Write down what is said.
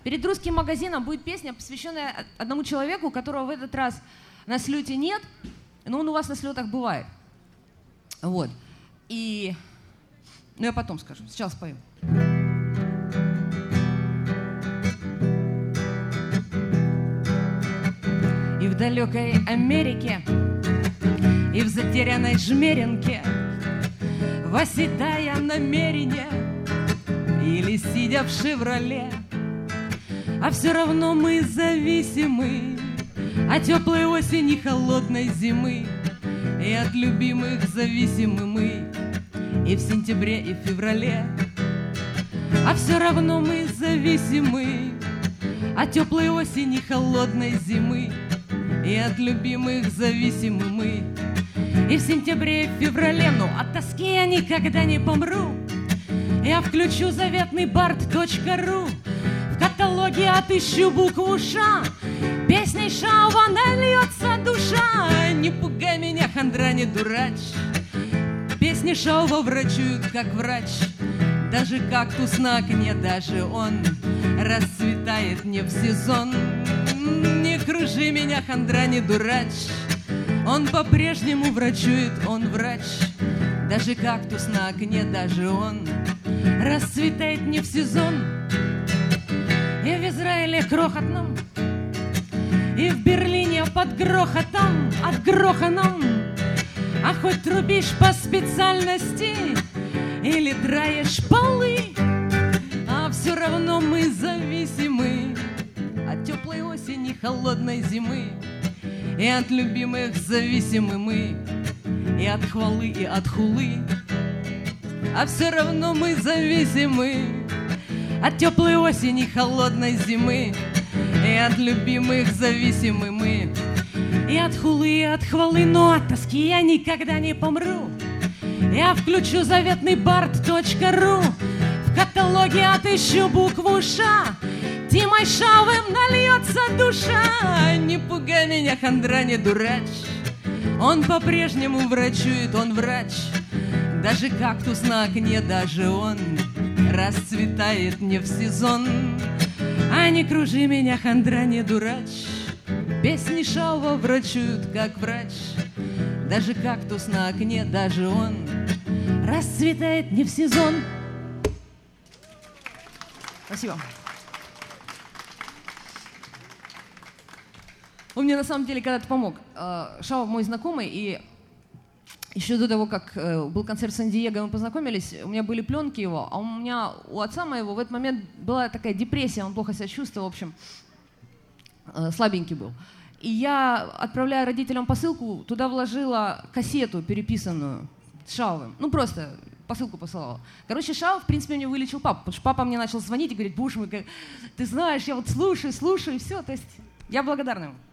Перед русским магазином будет песня, посвященная одному человеку, которого в этот раз на слете нет, но он у вас на слетах бывает. Вот. И... Ну, я потом скажу. Сейчас спою. И в далекой Америке, и в затерянной Жмеринке, восседая намерение, или сидя в «Шевроле», а все равно мы зависимы от теплой осени, холодной зимы, и от любимых зависимы мы и в сентябре, и в феврале. А все равно мы зависимы от теплой осени, холодной зимы, и от любимых зависимы мы и в сентябре, и в феврале. Но от тоски я никогда не помру. Я включу заветный bard.ru, в каталоге отыщу букву «Ш», песней Шаува нальется душа. Не пугай меня, хандра, не дурач, песни Шаува врачуют, как врач. Даже кактус на окне, даже он расцветает не в сезон. Не кружи меня, хандра, не дурач, он по-прежнему врачует, он врач. Даже кактус на окне, даже он расцветает не в сезон. И в Израиле крохотном, и в Берлине под грохотом, отгроханом. А хоть трубишь по специальности или драешь полы, а все равно мы зависимы от теплой осени, холодной зимы, и от любимых зависимы мы, и от хвалы, и от хулы. А все равно мы зависимы от теплой осени, холодной зимы, и от любимых зависимы мы, и от хулы, и от хвалы. Но от тоски я никогда не помру. Я включу заветный bard.ru, в каталоге отыщу букву «Ш», Тимой Шаувым нальется душа. Не пугай меня, хандра, не дурач, он по-прежнему врачует, он врач. Даже кактус на окне, даже он расцветает не в сезон. А не кружи меня, хандра, не дурач, песни Шаува врачуют, как врач. Даже кактус на окне, даже он расцветает не в сезон. Спасибо. Он мне на самом деле когда-то помог. Шаув мой знакомый, и еще до того, как был концерт в Сан-Диего, мы познакомились, у меня были пленки его, а у отца моего в этот момент была такая депрессия, он плохо себя чувствовал, в общем, слабенький был. И я, отправляя родителям посылку, туда вложила кассету переписанную с Шаувым. Ну, просто посылку посылала. Короче, Шаув, в принципе, мне вылечил папу, потому что папа мне начал звонить и говорить: боже мой, ты знаешь, я вот слушаю, и все. То есть я благодарна ему.